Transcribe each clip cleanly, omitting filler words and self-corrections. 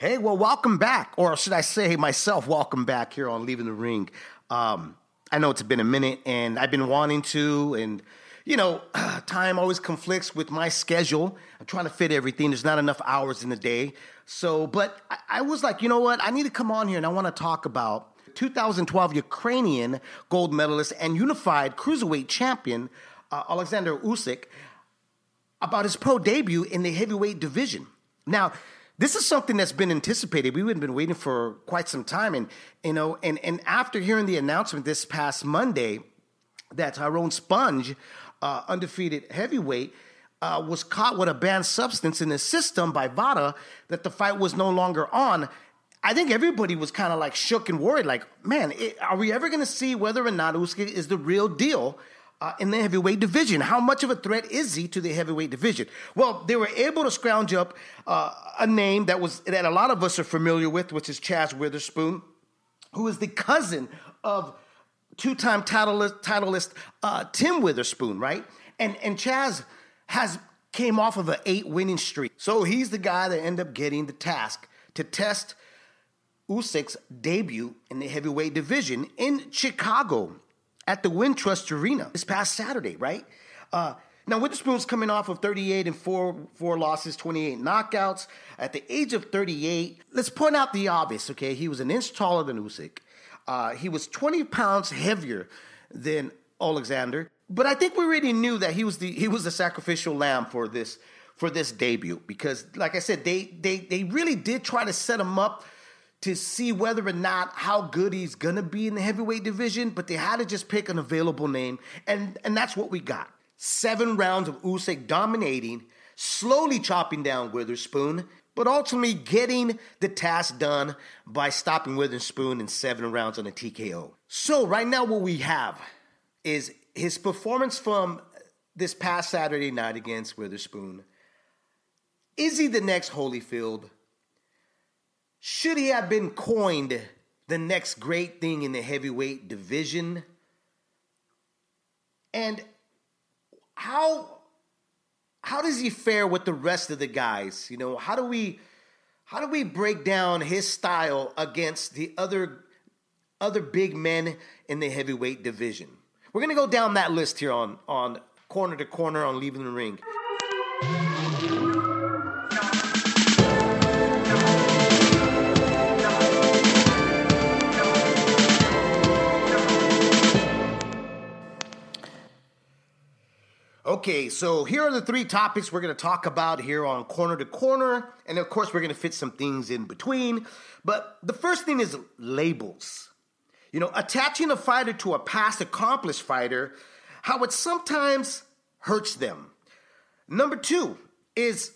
Hey, well, welcome back. Or should I say myself, welcome back here on Leaving the Ring. I know it's been a minute, and I've been wanting to, and, time always conflicts with my schedule. I'm trying to fit everything. There's not enough hours in the day. But I was like, you know what? I need to come on here, and I want to talk about 2012 Ukrainian gold medalist and unified cruiserweight champion, Alexander Usyk, about his pro debut in the heavyweight division. Now, this is something that's been anticipated. We've been waiting for quite some time. And after hearing the announcement this past Monday that Tyrone Sponge, undefeated heavyweight, was caught with a banned substance in his system by VADA, that the fight was no longer on, I think everybody was kind of like shook and worried. Like, man, are we ever going to see whether or not Usyk is the real deal in the heavyweight division? How much of a threat is he to the heavyweight division? Well, they were able to scrounge up a name that a lot of us are familiar with, which is Chaz Witherspoon, who is the cousin of two-time titleist Tim Witherspoon, right? And Chaz came off of an 8-winning streak. So he's the guy that ended up getting the task to test Usyk's debut in the heavyweight division in Chicago at the Wintrust Arena this past Saturday, right? Now, Witherspoon's coming off of 38 and 4 losses, 28 knockouts. At the age of 38, let's point out the obvious, okay? He was an inch taller than Usyk. He was 20 pounds heavier than Alexander. But I think we already knew that he was the sacrificial lamb for this debut, because, like I said, they really did try to set him up to see whether or not how good he's going to be in the heavyweight division, but they had to just pick an available name, and that's what we got. 7 rounds of Usyk dominating, slowly chopping down Witherspoon, but ultimately getting the task done by stopping Witherspoon in 7 rounds on a TKO. So right now what we have is his performance from this past Saturday night against Witherspoon. Is he the next Holyfield? Should he have been coined the next great thing in the heavyweight division? And how does he fare with the rest of the guys? How do we break down his style against the other big men in the heavyweight division? We're going to go down that list here on Corner to Corner on Leaving the Ring. Okay, so here are the 3 topics we're going to talk about here on Corner to Corner. And of course, we're going to fit some things in between. But the first thing is labels. Attaching a fighter to a past accomplished fighter, how it sometimes hurts them. Number 2 is,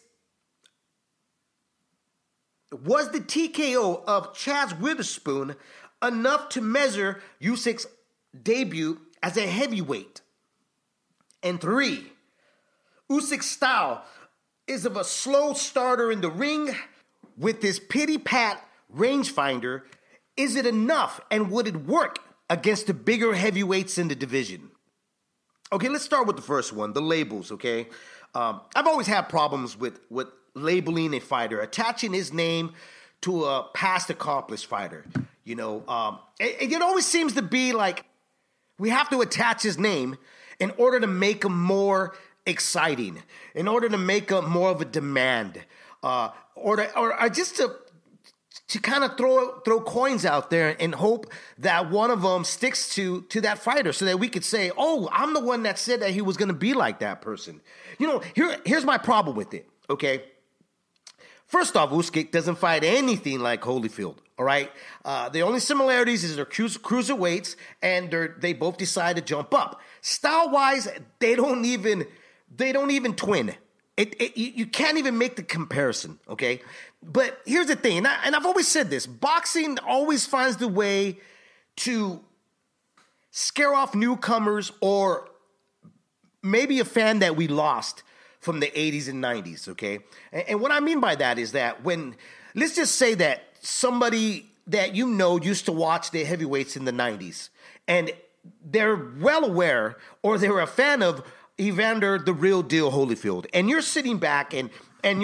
was the TKO of Chaz Witherspoon enough to measure Usyk's debut as a heavyweight? And 3, Usyk's style is of a slow starter in the ring with this pity-pat rangefinder. Is it enough, and would it work against the bigger heavyweights in the division? Okay, let's start with the first one, the labels, okay? I've always had problems with labeling a fighter, attaching his name to a past accomplished fighter. It always seems to be like we have to attach his name in order to make him more exciting, in order to make him more of a demand, or just to kind of throw coins out there and hope that one of them sticks to that fighter, so that we could say, oh, I'm the one that said that he was going to be like that person. Here's my problem with it, okay? First off, Usyk doesn't fight anything like Holyfield, all right? The only similarities is they're cruiserweights, and they both decide to jump up. Style-wise, they don't even twin. You can't even make the comparison, okay? But here's the thing, and I've always said this, boxing always finds the way to scare off newcomers, or maybe a fan that we lost from the 80s and 90s, okay? And what I mean by that is that let's just say that somebody that used to watch the heavyweights in the 90s, and they're well aware, or they're a fan of Evander the Real Deal Holyfield, and you're sitting back and you're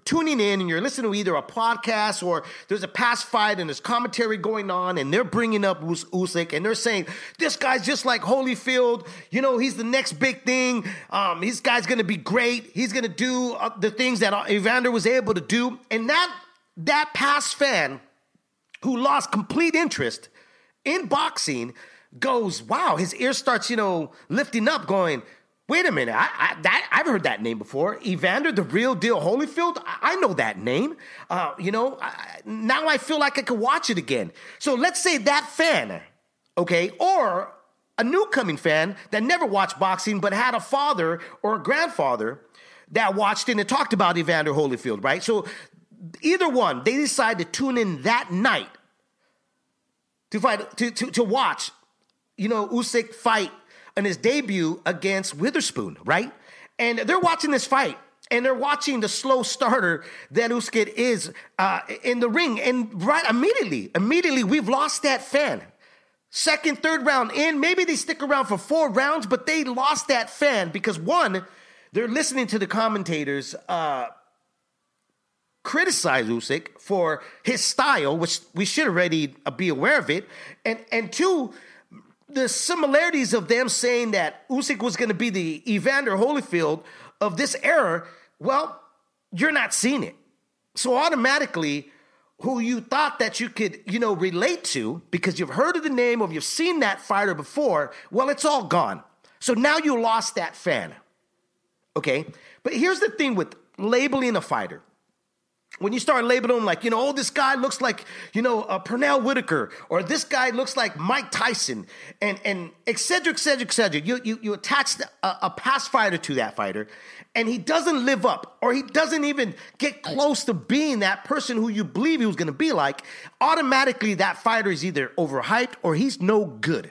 tuning in and you're listening to either a podcast or there's a past fight and there's commentary going on and they're bringing up Usyk and they're saying, this guy's just like Holyfield. You know, he's the next big thing. This guy's going to be great. He's going to do the things that Evander was able to do. And that past fan who lost complete interest in boxing goes, wow, his ear starts, lifting up going, wait a minute, I've heard that name before. Evander, the real deal Holyfield, I know that name. Now I feel like I could watch it again. So let's say that fan, okay, or a new coming fan that never watched boxing but had a father or a grandfather that watched it and talked about Evander Holyfield, right? So either one, they decide to tune in that night to watch, Usyk fight in his debut against Witherspoon, right? And they're watching this fight, and they're watching the slow starter that Usyk is in the ring. And right immediately, we've lost that fan. Second, third round in, maybe they stick around for 4 rounds, but they lost that fan because, one, they're listening to the commentators criticize Usyk for his style, which we should already be aware of it, and two, the similarities of them saying that Usyk was going to be the Evander Holyfield of this era, well, you're not seeing it. So automatically, who you thought that you could, relate to because you've heard of the name or you've seen that fighter before, well, it's all gone. So now you lost that fan. Okay? But here's the thing with labeling a fighter. When you start labeling them like, this guy looks like, Pernell Whitaker, or this guy looks like Mike Tyson, and et cetera, et cetera, et cetera. You attach a past fighter to that fighter, and he doesn't live up, or he doesn't even get close to being that person who you believe he was going to be like, automatically that fighter is either overhyped or he's no good.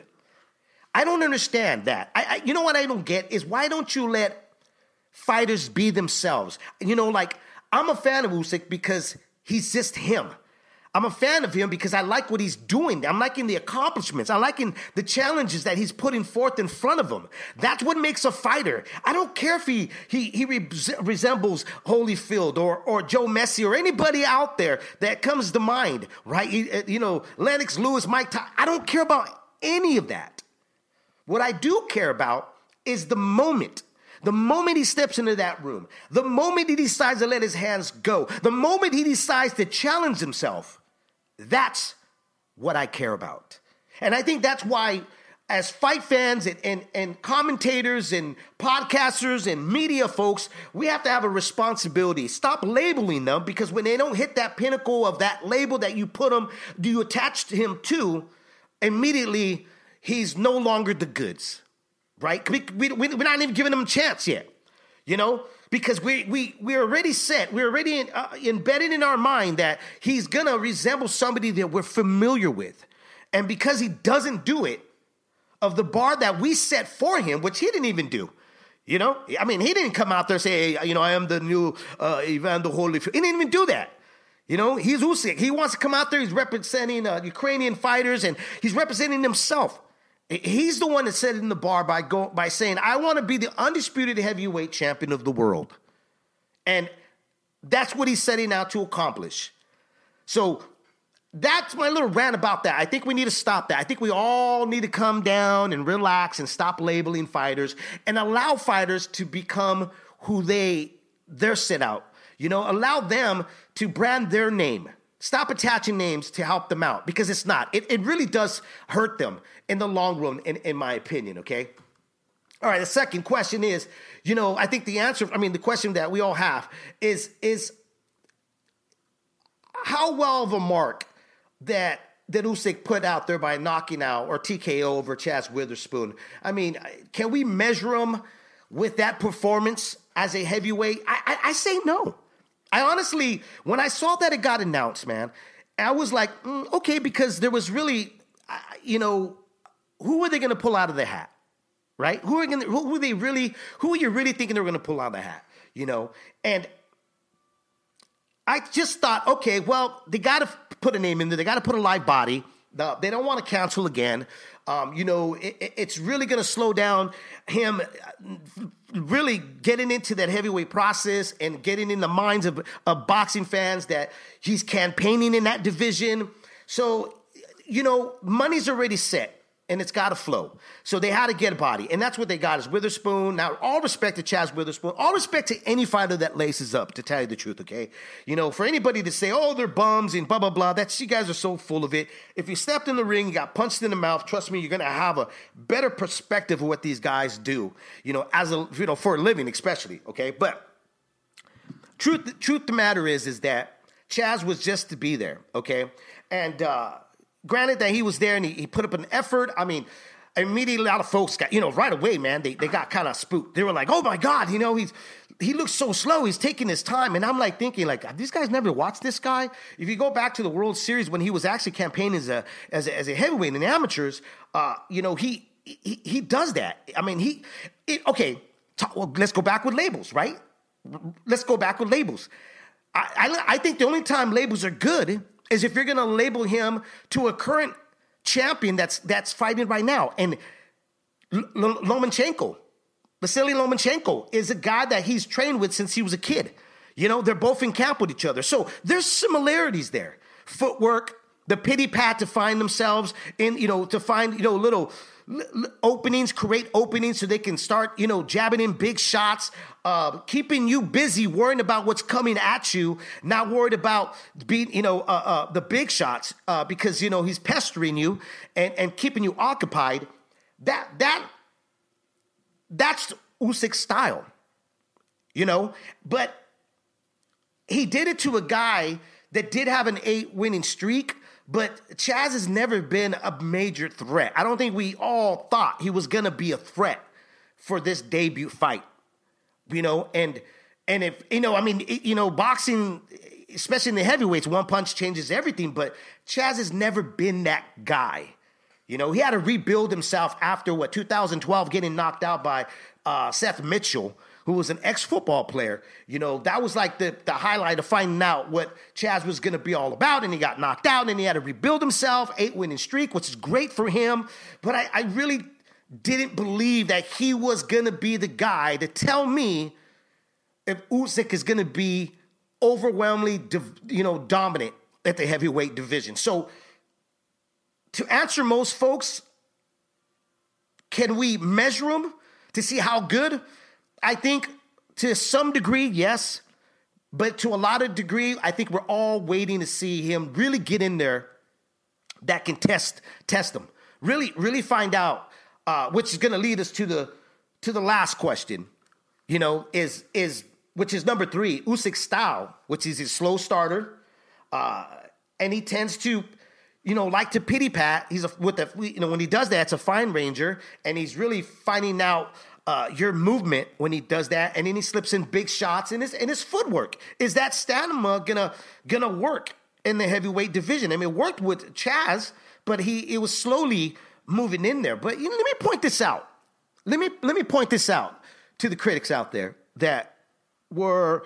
I don't understand that. You know what I don't get is why don't you let fighters be themselves? I'm a fan of Usyk because he's just him. I'm a fan of him because I like what he's doing. I'm liking the accomplishments. I'm liking the challenges that he's putting forth in front of him. That's what makes a fighter. I don't care if he resembles Holyfield or Joe Messi or anybody out there that comes to mind, right? Lennox Lewis, Mike Tyson. I don't care about any of that. What I do care about is the moment. The moment he steps into that room, the moment he decides to let his hands go, the moment he decides to challenge himself, that's what I care about. And I think that's why, as fight fans and commentators and podcasters and media folks, we have to have a responsibility. Stop labeling them, because when they don't hit that pinnacle of that label that you attach him to, immediately he's no longer the goods. Right? We're not even giving him a chance yet, because we're already set. We're already embedded in our mind that he's going to resemble somebody that we're familiar with. And because he doesn't do it, of the bar that we set for him, which he didn't even do, he didn't come out there and say, hey, I am the new Evander Holyfield. He didn't even do that. He's Usyk. He wants to come out there. He's representing Ukrainian fighters, and he's representing himself. He's the one that set it in the bar by saying, I want to be the undisputed heavyweight champion of the world. And that's what he's setting out to accomplish. So that's my little rant about that. I think we need to stop that. I think we all need to come down and relax and stop labeling fighters and allow fighters to become who they're set out. Allow them to brand their name. Stop attaching names to help them out, because it's not. It really does hurt them in the long run, in my opinion, okay? All right, the second question is, I think the question that we all have is how well of a mark that Usyk put out there by knocking out or TKO over Chaz Witherspoon. Can we measure him with that performance as a heavyweight? I say no. I honestly, when I saw that it got announced, man, I was like, okay, because there was really, who are they going to pull out of the hat, right? Who are you really thinking they're going to pull out of the hat, And I just thought, okay, well, they got to put a name in there. They got to put a live body They don't want to cancel again. It's really going to slow down him really getting into that heavyweight process and getting in the minds of boxing fans that he's campaigning in that division. So, money's already set. And it's got to flow. So they had to get a body. And that's what they got is Witherspoon. Now, all respect to Chaz Witherspoon. All respect to any fighter that laces up, to tell you the truth, okay? For anybody to say, oh, they're bums and blah, blah, blah, you guys are so full of it. If you stepped in the ring, you got punched in the mouth, trust me, you're going to have a better perspective of what these guys do, for a living especially, okay? But truth the matter is that Chaz was just to be there, okay? And, granted that he was there and he put up an effort. I mean, immediately a lot of folks got, right away, man, they got kind of spooked. They were like, oh my God, he looks so slow. He's taking his time. And I'm like thinking these guys never watched this guy. If you go back to the World Series when he was actually campaigning as a heavyweight in the amateurs, he does that. I mean, let's go back with labels, right? Let's go back with labels. I think the only time labels are good is if you're going to label him to a current champion that's fighting right now. And Lomachenko, Vasily Lomachenko, is a guy that he's trained with since he was a kid. They're both in camp with each other. So there's similarities there. Footwork, the pity pat to find themselves in, to find, little openings, create openings so they can start, jabbing in big shots, keeping you busy, worrying about what's coming at you, not worried about being, the big shots, because, he's pestering you and keeping you occupied. That's Usyk's style, but he did it to a guy that did have an 8 winning streak. But Chaz has never been a major threat. I don't think we all thought he was going to be a threat for this debut fight, and if, boxing, especially in the heavyweights, one punch changes everything, but Chaz has never been that guy. He had to rebuild himself after 2012 getting knocked out by Seth Mitchell, who was an ex-football player. That was like the highlight of finding out what Chaz was going to be all about, and he got knocked out, and he had to rebuild himself, 8 winning streak, which is great for him. But I really didn't believe that he was going to be the guy to tell me if Usyk is going to be overwhelmingly, dominant at the heavyweight division. So to answer most folks, can we measure him to see how good? I think to some degree, yes. But to a lot of degree, I think we're all waiting to see him really get in there that can test him. Really find out, which is going to lead us to the last question, which is number 3, Usyk's style, which is his slow starter. And he tends to, like to pity pat. When he does that, it's a fine ranger, and he's really finding out your movement when he does that, and then he slips in big shots, and his footwork. Is that stamina gonna work in the heavyweight division? I mean, it worked with Chaz, but it was slowly moving in there. But let me point this out. Let me point this out to the critics out there that were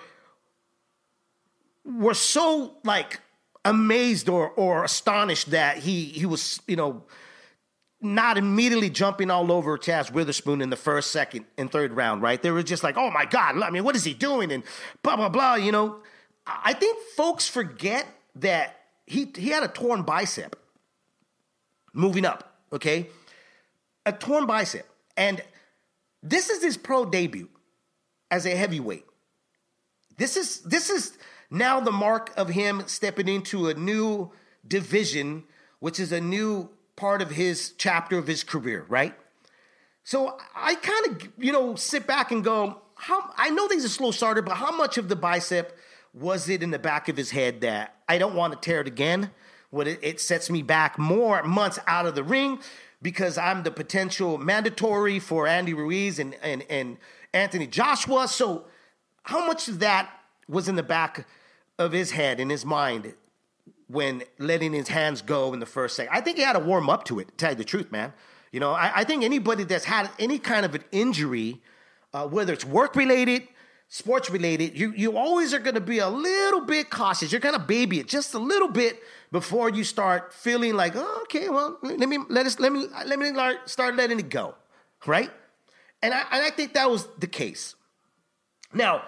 so amazed or astonished that he was not immediately jumping all over Chaz Witherspoon in the first, second, and third round, right? They were just like, oh my God, I mean, what is he doing? And blah, blah, blah, I think folks forget that he had a torn bicep moving up, okay? A torn bicep. And this is his pro debut as a heavyweight. This is now the mark of him stepping into a new division, which is a new part of his chapter of his career, right? So I kind of, sit back and go, I know that he's a slow starter, but how much of the bicep was it in the back of his head that I don't want to tear it again? It sets me back more months out of the ring because I'm the potential mandatory for Andy Ruiz and Anthony Joshua. So how much of that was in the back of his head, in his mind, when letting his hands go in the first second? I think he had to warm up to it, to tell you the truth, man. I think anybody that's had any kind of an injury, whether it's work-related, sports related, you always are going to be a little bit cautious. You're going to baby it just a little bit before you start feeling like, oh, okay, well, let me start letting it go, right? And I think that was the case. Now,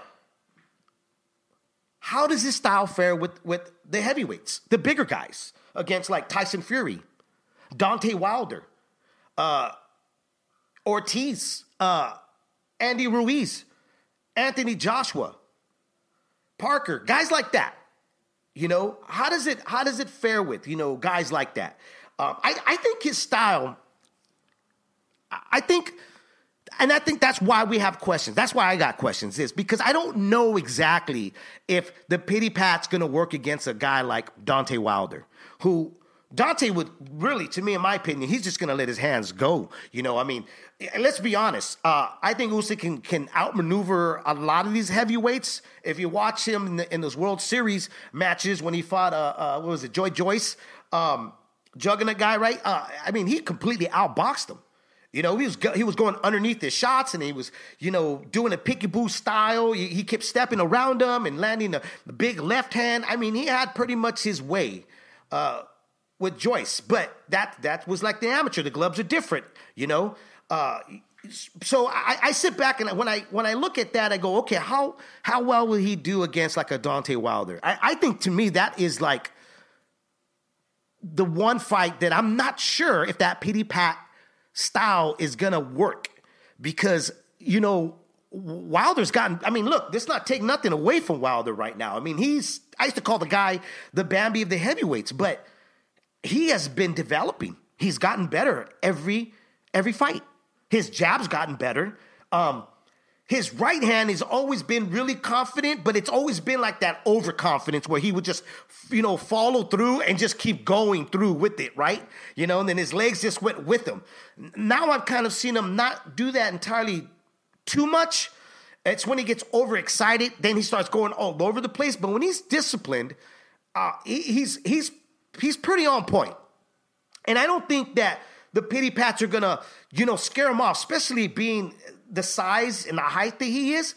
how does this style fare with the heavyweights, the bigger guys, against like Tyson Fury, Deontay Wilder, Ortiz, Andy Ruiz, Anthony Joshua, Parker, guys like that? You know, how does it fare with, you know, guys like that? I think his style, I think that's why we have questions. That's why I got questions, is because I don't know exactly if the pity pat's going to work against a guy like Deontay Wilder, who Deontay would really, to me, in my opinion, he's just going to let his hands go. You know, I mean, let's be honest. I think Usyk can outmaneuver a lot of these heavyweights. If you watch him in those World Series matches when he fought, what was it, Joy Joyce, Juggernaut guy, right? I mean, he completely outboxed him. You know, he was going underneath his shots, and he was, you know, doing a peekaboo style. He kept stepping around him and landing a big left hand. I mean, he had pretty much his way with Joyce, but that was like the amateur. The gloves are different, you know. So I sit back, and when I look at that, I go, okay, how well will he do against like a Deontay Wilder? I think, to me, that is like the one fight that I'm not sure if that pity pat style is gonna work, because, you know, Wilder's gotten, I mean, look, let's not take nothing away from Wilder right now. I mean, I used to call the guy the Bambi of the heavyweights, but he has been developing. He's gotten better every fight. His jab's gotten better. His right hand has always been really confident, but it's always been like that overconfidence where he would just, you know, follow through and just keep going through with it, right? You know, and then his legs just went with him. Now I've kind of seen him not do that entirely too much. It's when he gets overexcited, then he starts going all over the place. But when he's disciplined, he's pretty on point. And I don't think that the pity pats are gonna, you know, scare him off, especially being the size and the height that he is.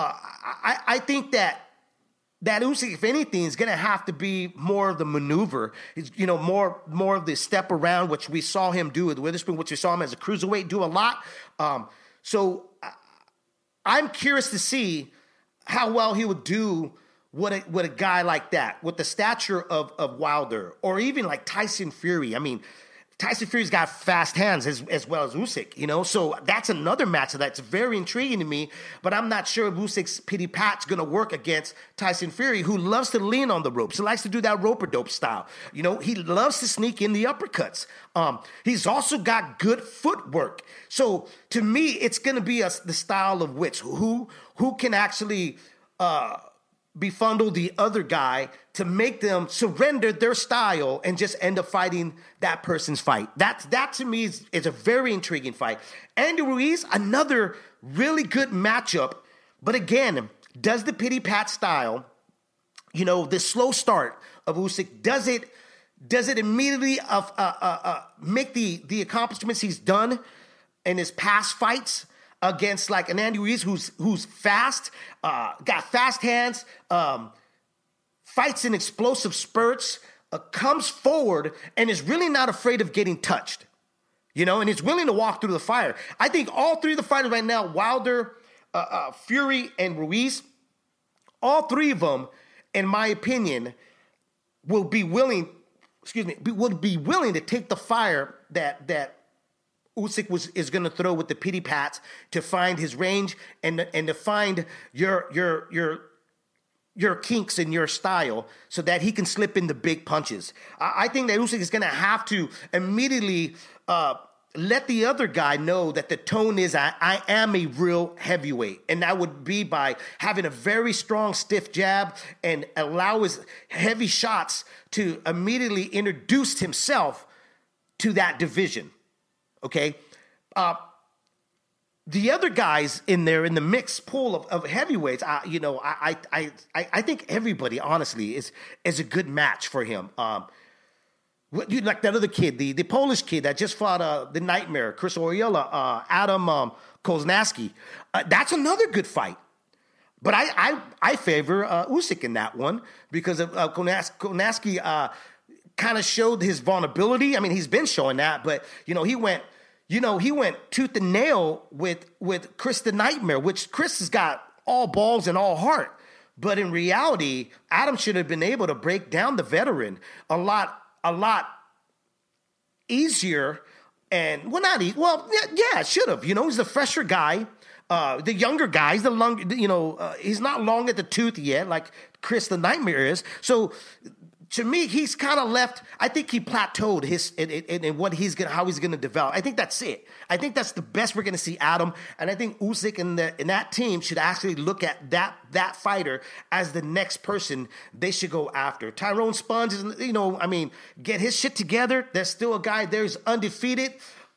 I think that Usyk, if anything, is gonna have to be more of the maneuver. It's, you know, more of the step around, which we saw him do with Witherspoon, which we saw him as a cruiserweight do a lot. So I'm curious to see how well he would do with a guy like that, with the stature of Wilder, or even like Tyson Fury. I mean, Tyson Fury's got fast hands as well as Usyk, you know? So that's another match that's very intriguing to me, but I'm not sure if Usyk's pity pat's going to work against Tyson Fury, who loves to lean on the ropes. He likes to do that rope-a-dope style. You know, he loves to sneak in the uppercuts. He's also got good footwork. So to me, it's going to be the style of which, who can actually befundle the other guy to make them surrender their style and just end up fighting that person's fight. That to me is a very intriguing fight. Andy Ruiz, another really good matchup. But again, does the pity pat style, you know, the slow start of Usyk, does it immediately make the accomplishments he's done in his past fights against like an Andy Ruiz who's fast, got fast hands, fights in explosive spurts, comes forward and is really not afraid of getting touched, you know, and is willing to walk through the fire. I think all three of the fighters right now, Wilder, Fury, and Ruiz, all three of them, in my opinion, will be willing to take the fire that Usyk is going to throw with the pity pats to find his range and to find your kinks in your style so that he can slip in the big punches. I think that Usyk is going to have to immediately let the other guy know that the tone is I am a real heavyweight. And that would be by having a very strong, stiff jab and allow his heavy shots to immediately introduce himself to that division. Okay, the other guys in there in the mixed pool of heavyweights, I think everybody honestly is a good match for him. Like that other kid, the Polish kid that just fought the Nightmare, Chris Oriella, Adam Koznaski. That's another good fight. But I favor Usyk in that one because of Kownacki kind of showed his vulnerability. I mean, he's been showing that, but he went tooth and nail with Chris the Nightmare, which Chris has got all balls and all heart. But in reality, Adam should have been able to break down the veteran a lot easier. And should have. He's the fresher guy. The younger guy, he's not long at the tooth yet, like Chris the Nightmare is. So to me, he's kind of left. I think he plateaued in what how he's gonna develop. I think that's it. I think that's the best we're gonna see Adam, and I think Usyk and that team should actually look at that fighter as the next person they should go after. Tyrone Sponge is, get his shit together. There's still a guy there who's undefeated.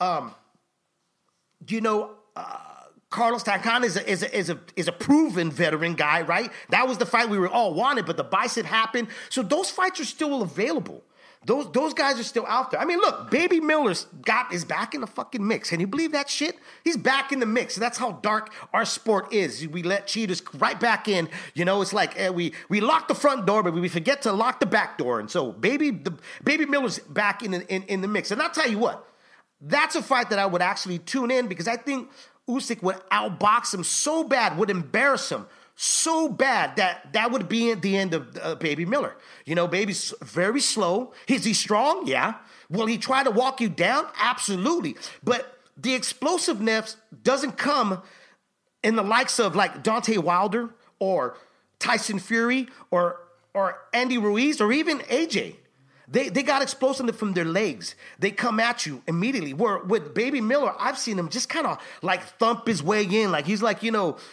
Carlos Takam is a proven veteran guy, right? That was the fight we were all wanted, but the bicep happened. So those fights are still available. Those guys are still out there. I mean, look, Baby Miller's is back in the fucking mix. Can you believe that shit? He's back in the mix. That's how dark our sport is. We let cheaters right back in. It's like we lock the front door, but we forget to lock the back door. And so Baby Miller's back in the mix. And I'll tell you what, that's a fight that I would actually tune in because I think Usyk would outbox him so bad, would embarrass him so bad that would be at the end of Baby Miller. Baby's very slow. Is he strong? Yeah. Will he try to walk you down? Absolutely. But the explosiveness doesn't come in the likes of like Deontay Wilder or Tyson Fury or Andy Ruiz or even AJ. They got explosiveness from their legs. They come at you immediately. Where with Baby Miller, I've seen him just kind of like thump his way in. Like he's like,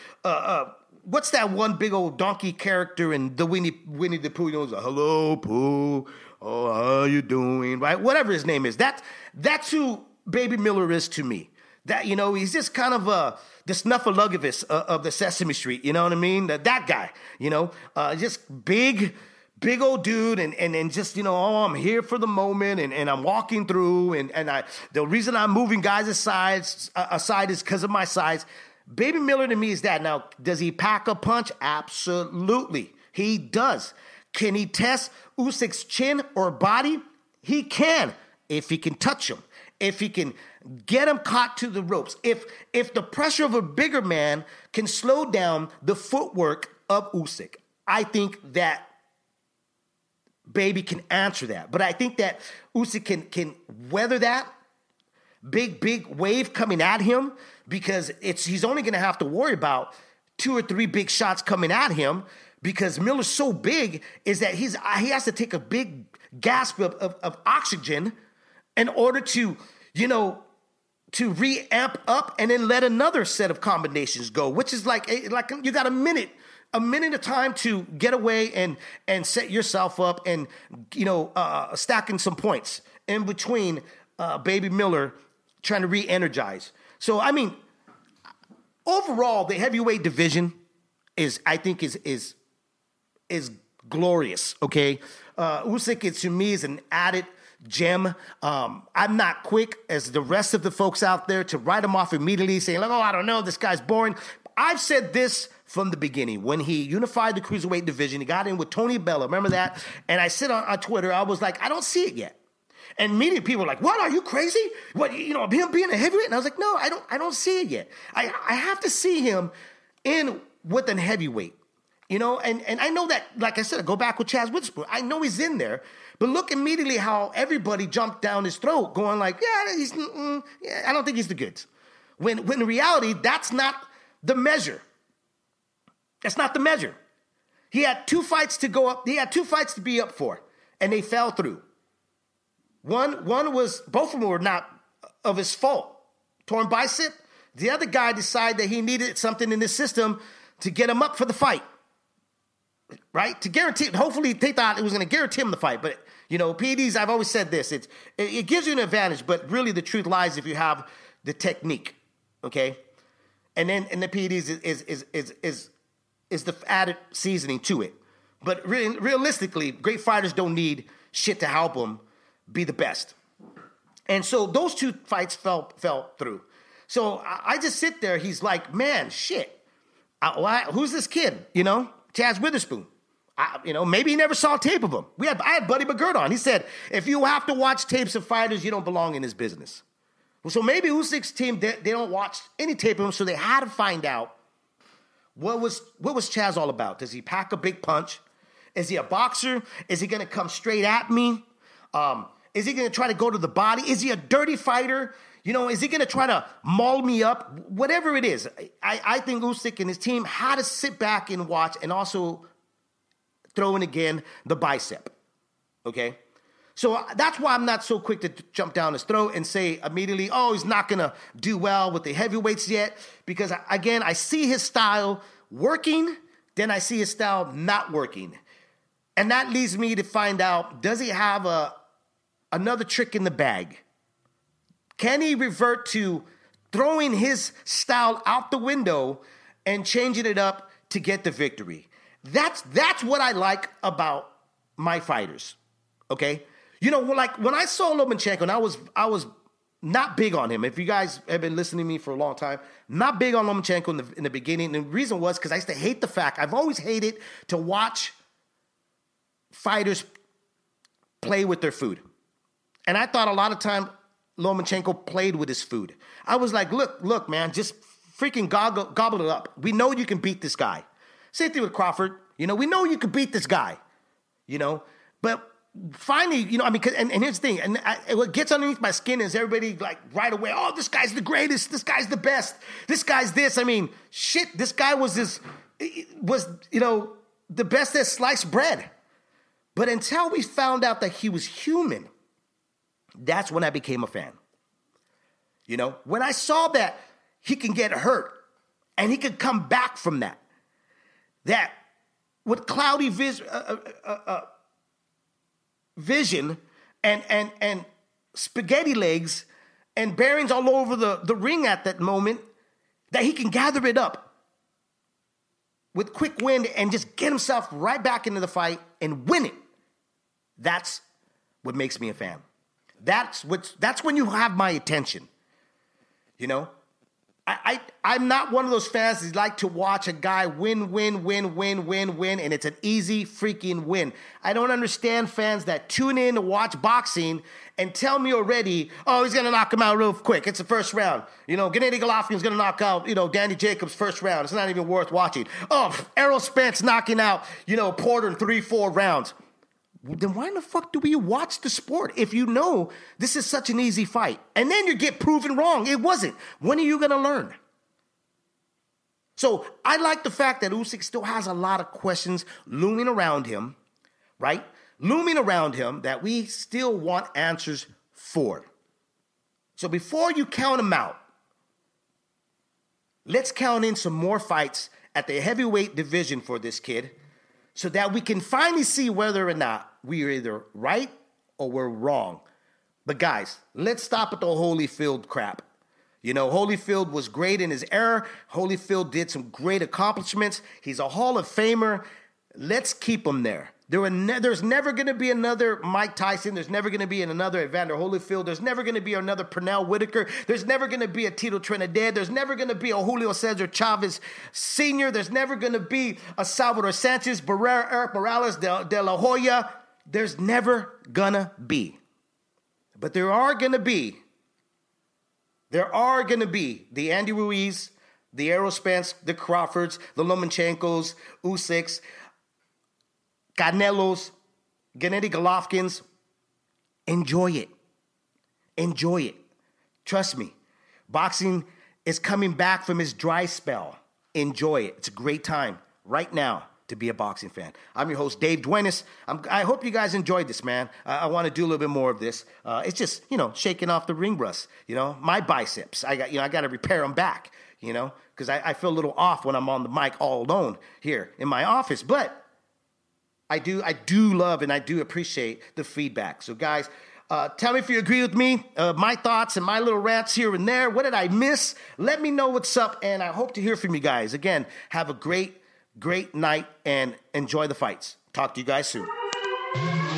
what's that one big old donkey character in the Winnie the Pooh? Like, hello, Pooh. Oh, how you doing? Right? Whatever his name is. That's who Baby Miller is to me. That, he's just kind of the Snuffleupagus of the Sesame Street. You know what I mean? That guy, just big old dude, and just, I'm here for the moment, and I'm walking through, and the reason I'm moving guys aside is because of my size. Baby Miller to me is that. Now, does he pack a punch? Absolutely. He does. Can he test Usyk's chin or body? He can, if he can touch him, if he can get him caught to the ropes, if the pressure of a bigger man can slow down the footwork of Usyk. I think that Baby can answer that. But I think that Usyk can weather that big wave coming at him because he's only going to have to worry about 2 or 3 big shots coming at him because Miller's so big is that he has to take a big gasp of oxygen in order to re-amp up and then let another set of combinations go, which is like you got a minute of time to get away and set yourself up and, stacking some points in between Baby Miller trying to re-energize. So, I mean, overall, the heavyweight division is glorious, okay? Usyk, to me, is an added gem. I'm not quick as the rest of the folks out there to write him off immediately saying, like, oh, I don't know, this guy's boring. I've said this from the beginning. When he unified the cruiserweight division, he got in with Tony Bella. Remember that? And I said on Twitter, I was like, I don't see it yet. And many people were like, what, are you crazy? What, him being a heavyweight? And I was like, no, I don't see it yet. I have to see him in with a heavyweight. And I know that, like I said, I go back with Chaz Witherspoon. I know he's in there. But look immediately how everybody jumped down his throat going like, I don't think he's the goods. When in reality, that's not the measure. That's not the measure. He had 2 fights to go up. He had 2 fights to be up for, and they fell through. One was, both of them were not of his fault. Torn bicep. The other guy decided that he needed something in the system to get him up for the fight. Right? To guarantee, hopefully they thought it was going to guarantee him the fight. But, PEDs, I've always said this, it gives you an advantage, but really the truth lies if you have the technique. Okay? And the PEDs is the added seasoning to it. But realistically, great fighters don't need shit to help them be the best. And so those 2 fights fell through. So I just sit there. He's like, man, shit. Who's this kid? Chaz Witherspoon. Maybe he never saw tape of him. I had Buddy McGirt on. He said, if you have to watch tapes of fighters, you don't belong in this business. So maybe Usyk's team, they don't watch any tape of him, so they had to find out what was Chaz all about. Does he pack a big punch? Is he a boxer? Is he going to come straight at me? Is he going to try to go to the body? Is he a dirty fighter? Is he going to try to maul me up? Whatever it is, I think Usyk and his team had to sit back and watch and also throw in again the bicep, okay? So that's why I'm not so quick to jump down his throat and say immediately, oh, he's not going to do well with the heavyweights yet, because, again, I see his style working, then I see his style not working. And that leads me to find out, does he have another trick in the bag? Can he revert to throwing his style out the window and changing it up to get the victory? That's what I like about my fighters, okay? Like when I saw Lomachenko, and I was not big on him. If you guys have been listening to me for a long time, not big on Lomachenko in the beginning. And the reason was because I used to hate the fact, I've always hated to watch fighters play with their food. And I thought a lot of time Lomachenko played with his food. I was like, look, man, just freaking gobble it up. We know you can beat this guy. Same thing with Crawford. We know you can beat this guy. But finally, and here's the thing, and what gets underneath my skin is everybody like right away, oh, this guy's the greatest, this guy's the best, this guy's this. Shit, this guy was the best at sliced bread. But until we found out that he was human, that's when I became a fan. When I saw that he can get hurt and he can come back from that with cloudy vision and spaghetti legs and bearings all over the ring at that moment, that he can gather it up with quick wind and just get himself right back into the fight and win it. That's what makes me a fan. That's when you have my attention. I'm not one of those fans that like to watch a guy win, and it's an easy freaking win. I don't understand fans that tune in to watch boxing and tell me already, oh, he's going to knock him out real quick. It's the first round. Gennady Golovkin's going to knock out, Danny Jacobs first round. It's not even worth watching. Oh, Errol Spence knocking out, Porter in 3-4 rounds. Then why in the fuck do we watch the sport if you know this is such an easy fight? And then you get proven wrong. It wasn't. When are you going to learn? So I like the fact that Usyk still has a lot of questions looming around him, right? Looming around him that we still want answers for. So before you count him out, let's count in some more fights at the heavyweight division for this kid, so that we can finally see whether or not we are either right or we're wrong. But guys, let's stop at the Holyfield crap. Holyfield was great in his era. Holyfield did some great accomplishments. He's a Hall of Famer. Let's keep him there. There's never going to be another Mike Tyson. There's never going to be another Evander Holyfield. There's never going to be another Pernell Whitaker. There's never going to be a Tito Trinidad. There's never going to be a Julio Cesar Chavez Sr. There's never going to be a Salvador Sanchez, Barrera, Eric Morales, De La Hoya. There's never going to be. But there are going to be the Andy Ruiz, the Errol Spence, the Crawfords, the Lomachenkos, Usyks, Canelos, Gennady Golovkins. Enjoy it. Enjoy it. Trust me. Boxing is coming back from its dry spell. Enjoy it. It's a great time right now to be a boxing fan. I'm your host, Dave Duenas. I hope you guys enjoyed this, man. I want to do a little bit more of this. It's just, shaking off the ring rust. My biceps. I got to repair them back, because I feel a little off when I'm on the mic all alone here in my office. But I do love and I do appreciate the feedback. So guys, tell me if you agree with me, my thoughts and my little rants here and there. What did I miss? Let me know what's up, and I hope to hear from you guys. Again, have a great night and enjoy the fights. Talk to you guys soon.